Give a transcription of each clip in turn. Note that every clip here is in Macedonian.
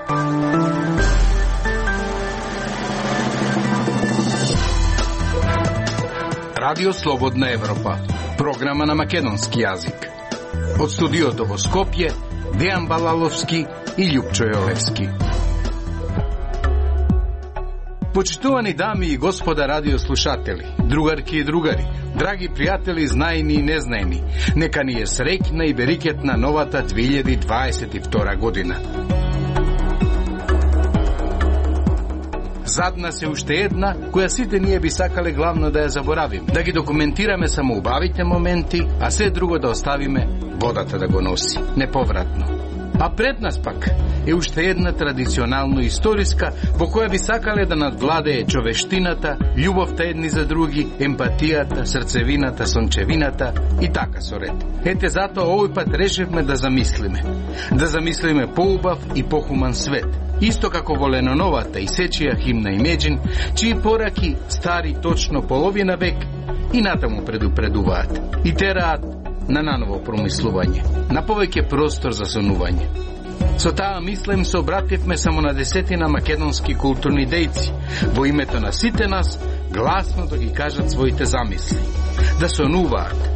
Радио Слободна Европа, програма на македонски јазик. Од студиото во Скопје, Дејан Балаловски и Љупчо Јолевски. Почитувани дами и господа радиослушатели, другарки и другари, драги пријатели, знајни и незнајни, нека ни е среќна и берикетна новата 2022 година. Зад нас е уште една, која сите ние би сакале главно да ја заборавим, да ги документираме само убавите моменти, а се друго да оставиме водата да го носи, неповратно. А пред нас пак е уште една традиционално историска, во која би сакале да надвладее човештината, љубовта едни за други, емпатијата, срцевината, сончевината и така со ред. Ете затоа овој пат решивме да замислиме. Да замислиме поубав и похуман свет. Исто како во Леноновата и сечија химна Имеджин, чии пораки стари точно половина век и натаму предупредуваат и тераат на наново промислување, на повеќе простор за сонување. Со таа мислим се обративме само на 10 македонски културни дејци, во името на сите нас гласно да ги кажат своите замисли, да сонуваат.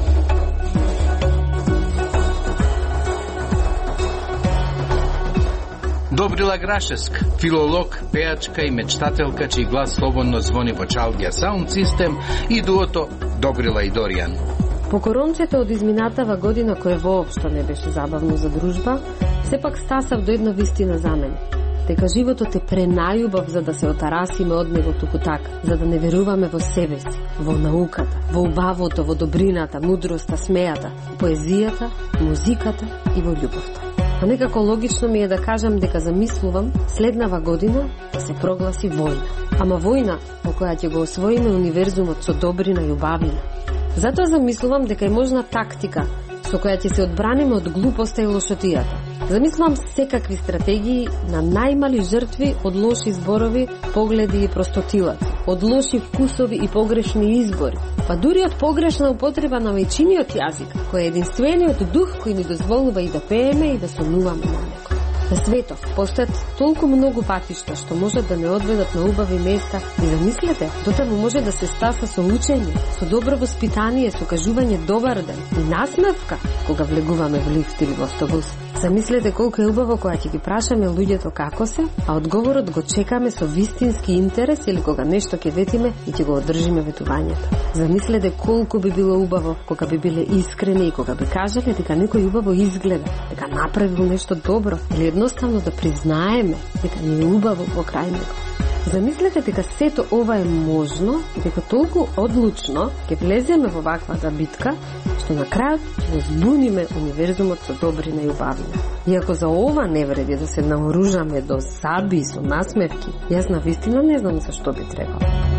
Добрила Грашевска, филолог, пеачка и мечтателка, чиј глас слободно звони во Чалдија Саунд Систем, и дуото Добрила и Доријан. По коронците од изминатава година, која воопшто не беше забавно за дружба, сепак стасав до една вистина за мене. Дека животот е пренајубав за да се отарасиме од него туку така, за да не веруваме во себе си, во науката, во убавото, во добрината, мудроста, смејата, поезијата, музиката и во љубовта. А некако логично ми е да кажам дека замислувам следнава година да се прогласи војна. Ама војна во која ќе го освоиме универзумот со добрина и убавина. Затоа замислувам дека е можна тактика со која ќе се одбраниме од глупоста и лошотијата. Замислувам секакви стратегии на најмали жртви од лоши зборови, погледи и простотилаци, од лоши вкусови и погрешни избори, па дури од погрешна употреба на мајчиниот јазик, кој е единствениот дух кој ни дозволува и да пееме и да сонуваме на него. На светов постојат толку многу патишта што можат да не одведат на убави места и замислете, дотаму може да се стаса со учење, со добро воспитание, со кажување добар ден и насмевка кога влегуваме во лифт или во автобус. Замислете колку е убаво кога ќе ги прашаме луѓето како се, а одговорот го чекаме со вистински интерес или кога нешто ќе ветиме и ќе го одржиме ветувањето. Замислете колку би било убаво кога би биле искрени и кога би кажале дека некој убаво изгледа, дека направил нешто добро или едноставно да признаеме дека ни е убаво во крај него. Замислете дека сето ова е можно и дека толку одлучно ќе влеземе во ваквата битка, што на крајот ќе го збуниме универзумот со добрина и убавина. Иако за ова не вреди да се наоружаме до саби со насмевки, јас на вистина не знам за што би требало.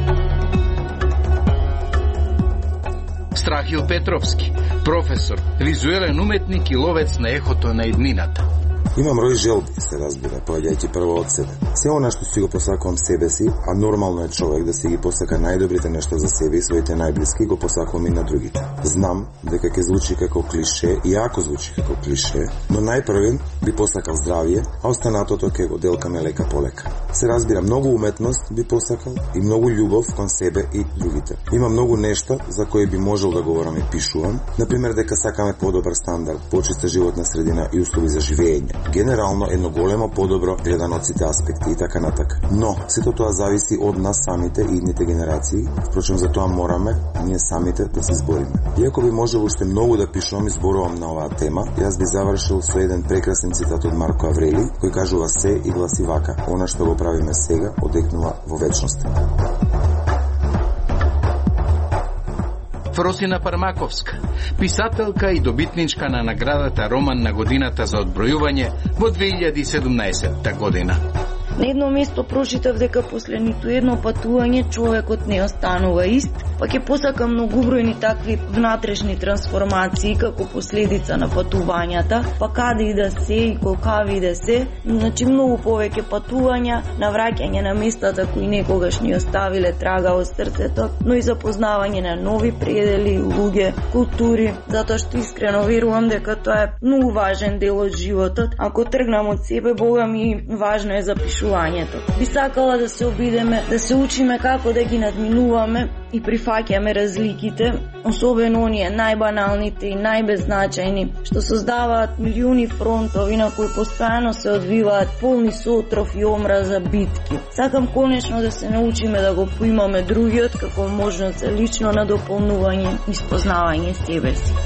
Страхил Петровски, професор, визуелен уметник и ловец на ехото на иднината. Имам рој желби, се разбира, поаѓајќи прво од себе. Се она што си го посакувам себе си, а нормално е човек да си ги посака најдобрите нешта за себе и своите најблиски, го посакувам и на другите. Знам дека ќе звучи како клише, и ако звучи како клише, но најпрвен би посакал здравје, а останатото ќе го делкаме лека по лека. Се разбира, многу уметност би посакал и многу љубов кон себе и другите. Има многу нешта за кои би можел да говорам и пишувам, например дека сакаме подобар стандард, почиста животна средина и услови за живење. Генерално едно големо подобро гледано од сите аспекти и така натака. Но сето тоа зависи од нас самите и идните генерации. Впрочем, за тоа мораме ние самите да се избориме. Иако би можело уште многу да пишувам и зборувам на оваа тема, јас би завршил со еден прекрасен цитат од Марко Аврели, кој кажува се и гласи вака: она што го правиме сега одекнува во вечноста. Фросина Пармаковска, писателка и добитничка на наградата Роман на годината за одбројување во 2017 година. На едно место прочитав дека после ниту едно патување човекот не останува ист, па ќе посака многобројни такви внатрешни трансформации како последица на патувањата, па каде и да се и колкави да се, значи многу повеќе патувања, навраќање на местата кои некогаш ни оставиле трага во срцето, но и запознавање на нови предели, луѓе, култури, затоа што искрено верувам дека тоа е многу важен дел од животот. Ако тргнам од себе, Бога ми важно е запишувањето. Би сакала да се обидеме, да се учиме како да ги надминуваме и прифаќаме разликите, особено оние најбаналните и најбеззначајни, што создаваат милиони фронтови на кои постојано се одвиваат полни со отров и омраза битки. Сакам конечно да се научиме да го поимаме другиот како можност за лично надополнување и спознавање себе си.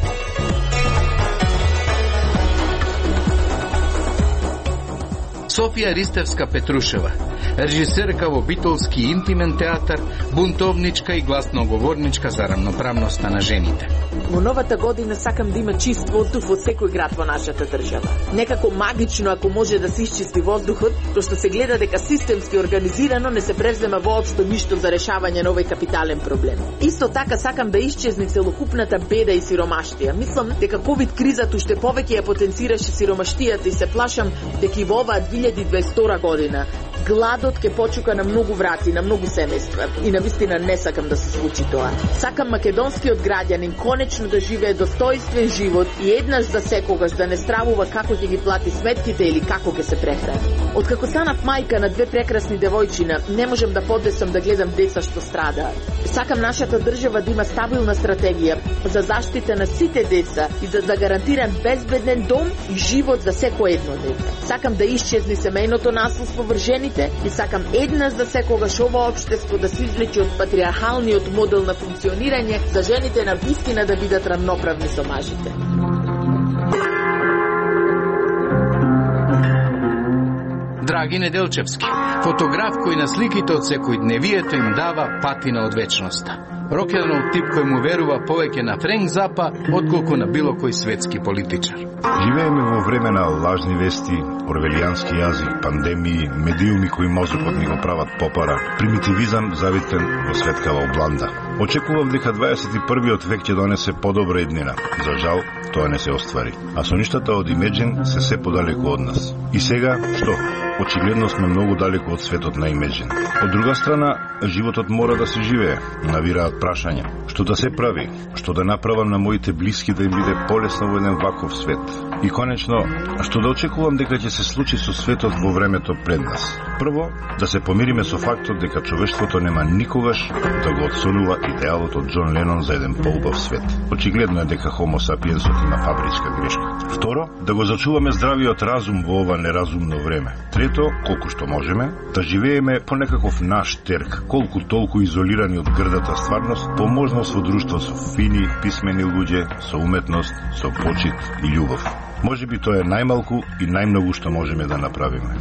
Софија Ристевска-Петрушева, режисерка во битолски интимен театар, бунтовничка и гласноговорничка за рамноправноста на жените. Во новата година сакам да има чист воздух во секој град во нашата држава. Некако магично ако може да се исчисти воздухот, тоа што се гледа дека системски организирано не се превзема воопшто ништо за решавање на овој капитален проблем. Исто така сакам да исчезне целокупната беда и сиромаштија. Мислам дека ковид кризата уште повеќе ја потенцираше сиромаштијата и се плашам дека и во оваа 2022 година гладот ќе почука на многу врати, на многу семејства. И навистина не сакам да се случи тоа. Сакам македонскиот граѓанин конечно да живее достоинствен живот и еднаш за секогаш да не стравува како ќе ги плати сметките или како ќе се прехрани. Откако станав мајка на две прекрасни девојчина, не можам да подесам да гледам деца што страдаат. Сакам нашата држава да има стабилна стратегија за заштита на сите деца и да гарантира безбеден дом и живот за секој едно дете. Сакам да исчезне семејното насилство врз жените и сакам еднаш за секогаш ова општество да се извлече од патриархалниот модел на функционирање за жените на вистина да бидат рамноправни со мажите. Драги Неделчевски, фотограф кој на сликите од секојдневието им дава патина од вечноста. Рокенрол тип кој му верува повеќе на Френк Запа отколку на било кој светски политичар. Живееме во време на лажни вести, орвелијански јазик, пандемии, медиуми кои мозокот ни го прават попара, примитивизам завитен во светкава обланда. Очекував дека 21-виот век ќе донесе подобра иднина. За жал, тоа не се оствари. А соништата од Имеджин се подалеку од нас. И сега, што? Очигледно сме многу далеку од светот на Имеджин. Од друга страна, животот мора да се живее. Навираат прашања. Што да се прави? Што да направам на моите блиски да им биде полесно во еден ваков свет? И конечно, што да очекувам дека ќе се случи со светот во времето пред нас? Прво, да се помириме со фактот дека човештвото нема никогаш да го отсонува идеалот од Џон Ленон за еден поубав свет. Очигледно е дека Homo sapiensот има фабричка грешка. Второ, да го зачуваме здравиот разум во ова неразумно време. Трето, колку што можеме, да живееме по некаков наш терк, колку толку изолирани од грдата стварност, по можност во друштво со фини, писмени луѓе, со уметност, со почит и љубов. Може би тоа е најмалку и најмногу што можеме да направиме.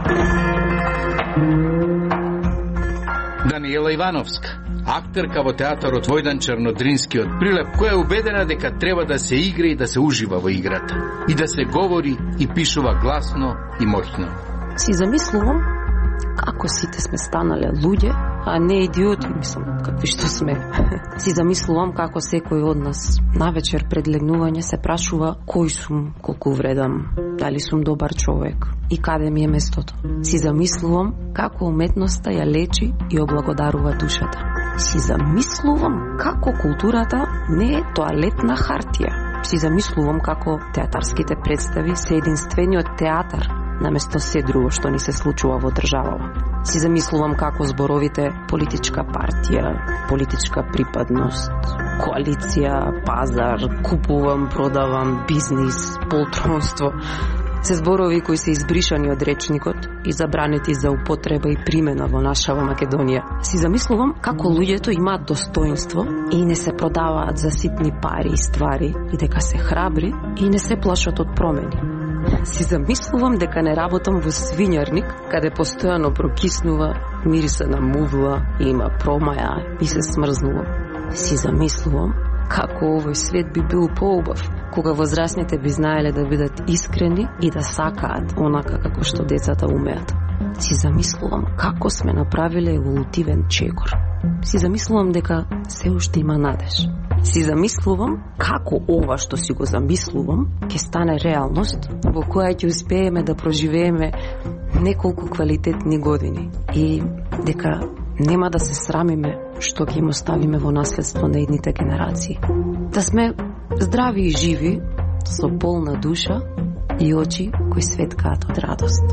Даниела Ивановска, актерка во театарот Војдан Чернодринскиот прилеп, која е убедена дека треба да се игра и да се ужива во играта, и да се говори и пишува гласно и моќно. Си замислувам како сите сме станале луѓе, а не идиоти, мислам, какви што сме. Си замислувам како секој од нас навечер пред легнување се прашува кој сум, колку вредам, дали сум добар човек и каде ми е местото. Си замислувам како уметноста ја лечи и облагодарува душата. Си замислувам како културата не е тоалетна хартија. Си замислувам како театарските представи се единствениот театар наместо се друго што ни се случува во државава. Си замислувам како зборовите политичка партија, политичка припадност, коалиција, пазар, купувам, продавам, бизнис, полтронство, се зборови кои се избришани од речникот и забранети за употреба и примена во нашава Македонија. Си замислувам како луѓето имаат достоинство и не се продаваат за ситни пари и ствари и дека се храбри и не се плашат од промени. Си замислувам дека не работам во свињарник, каде постојано прокиснува мириса на мувла и има промаја и се смрзнувам. Си замислувам како овој свет би бил поубав, кога возрастните би знаеле да бидат искрени и да сакаат онака како што децата умеат. си замислувам како сме направиле еволутивен чекор. Си замислувам дека се уште има надеж. Си замислувам како ова што си го замислувам ќе стане реалност во која ќе успееме да проживееме неколку квалитетни години и дека нема да се срамиме што ќе им оставиме во наследство на идните генерации. Да сме здрави и живи, со полна душа и очи кои светкаат од радост.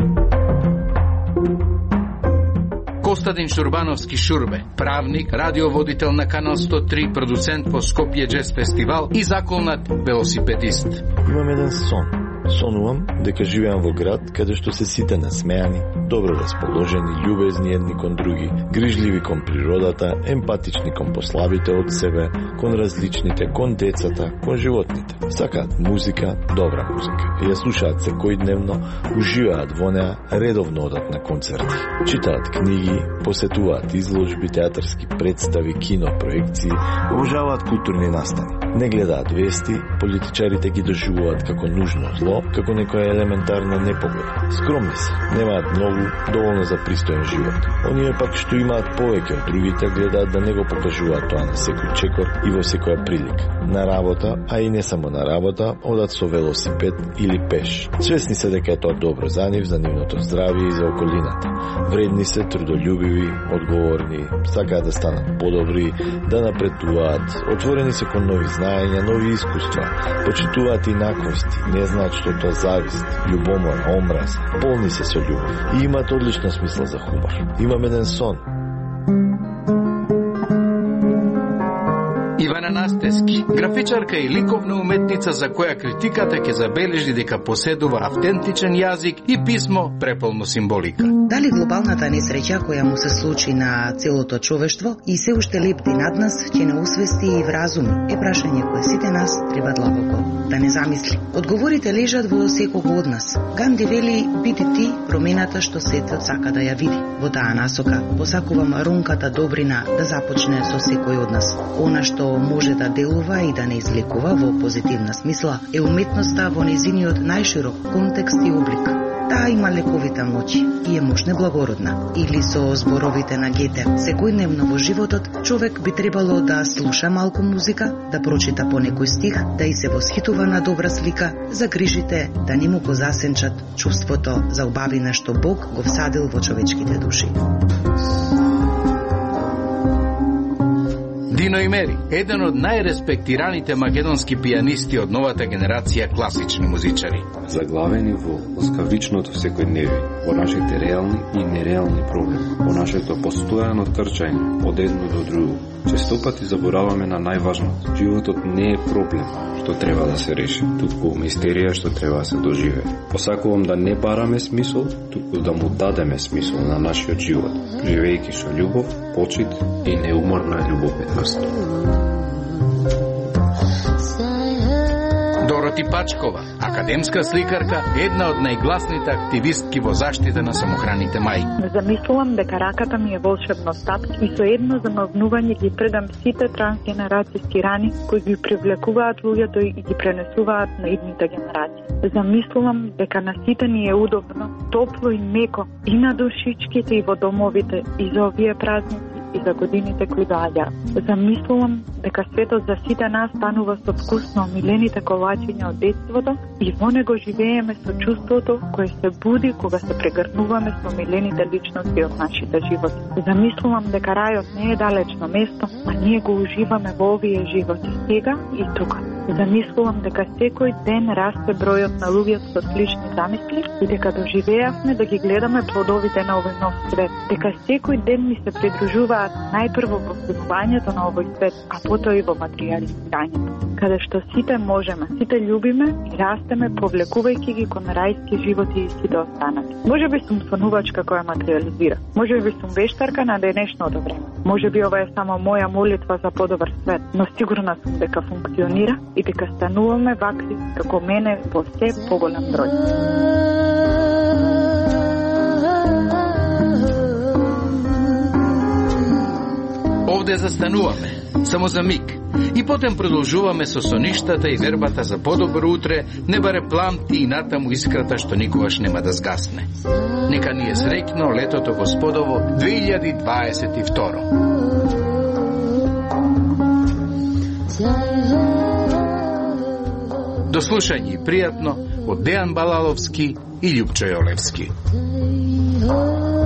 Костадин Шурбановски Шурбе, правник, радиоводител на Канал 103, продуцент по Скопје Джез Фестивал и заколнат велосипедист. Имам еден сон. Сонувам дека живеам во град каде што се сите насмеани, добро расположени, љубезни едни кон други, грижливи кон природата, емпатични кон послабите од себе, кон различните, кон децата, кон животните. Сакаат музика, добра музика. Ја слушаат секојдневно, уживаат во неа, редовно одат на концерти. Читаат книги, посетуваат изложби, театарски представи, кино, проекции, обожаваат културни настани. Не гледаат вести, политичарите ги доживуваат како нужно зло, како некоја елементарна непогода. Скромни се, немаат многу, доволно за пристоен живот. Оние пак што имаат повеќе од другите, гледаат да не го покажуваат тоа на секој чекор и во секоја прилика. На работа, а и не само на работа, одат со велосипед или пеш. Свесни се дека е тоа добро за нив, за нивното здравје и за околината. Вредни се, трудолюбиви, одговорни, сакаат да станат подобри, да напредуваат, отворени се кон нови знаења, нови искуства, почитуваат инаковости, не знаат што тоа завист, љубомора, омраз, полни се со љубов и имаат одлична смисла за хумор. Имам еден сон. Ивана Настески, графичарка и ликовна уметница за која критиката ќе забележи дека поседува автентичен јазик и писмо преполно символика. Дали глобалната несреќа која му се случи на целото човештво и се уште лепти над нас ќе не освести и вразуми е прашање кое сите нас треба длабоко да не замисли. Одговорите лежат во секого од нас. Ганди вели: биди ти промената што светот сака да ја види. Во таа насока посакувам рунката добрина да започне со секој од нас. Она што може да делува и да не излекува во позитивна смисла е уметноста во незиниот најширок контекст и облик. Таа има лековита моќ и е моќна благородна. Или со зборовите на Гете: секојдневно во животот човек би требало да слуша малку музика, да прочита по некој стих, да и се восхитува на добра слика, за грижите да не му го засенчат чувството за убавина што Бог го всадил во човечките души. Дино Имери, еден од најреспектираните македонски пијанисти од новата генерација класични музичари. Заглавени во ласкавичното секојдневие, во нашите реални и нереални проблеми, во нашето постојано трчање од едно до друго. Често пати забораваме на најважното. Животот не е проблем што треба да се реши, туку мистерија што треба да се доживее. Посакувам да не бараме смисол, туку да му дадеме смисол на нашиот живот, живејќи со љубов, почит и неуморна љубовитност. Дороти Пачкова, академска сликарка, една од најгласните активистки во заштита на самохраните мајки. Замислувам дека раката ми е волшебно стапки и со едно замавнување ги предам сите трансгенерацијски рани кои ги привлекуваат луѓето и ги пренесуваат на идните генерации. Замислувам дека на сите ни е удобно, топло и меко и на душичките и во домовите и за овие празници и за годините кои доаѓаат. Замислувам дека светот за сите нас станува со вкус на омилените колачиња од детството и во него живееме со чувството кое се буди кога се прегрнуваме со омилените личности од нашите животи. Замислувам дека рајот не е далечно место, а ние го уживаме во овие животи сега и тука. Замислувам дека секој ден расте бројот на луѓето со слични замисли и дека доживеавме да ги гледаме плодовите на овој нов свет. Дека секој ден ми се придружуваат најпрво во стигнувањето на овој свет, а потоа и во материјализирањето. Каде што сите можеме, сите љубиме и растеме повлекувајќи ги кон рајски животи и сите останати. Може би сум сонувачка која материјализира. Може би сум вештарка на денешното време. Може би ова е само моја молитва за подобар свет, но сигурна сум дека функционира и дека стануваме вакви како мене во се поголем број. Овде застануваме, само за миг, И потем продолжуваме со соништата и вербата за подобро утре, не баре пламти и натаму искрата што никогаш нема да згасне. Нека ни е среќно летото Господово 2022. До слушање и пријатно од Дејан Балаловски и Љупчо Јолевски.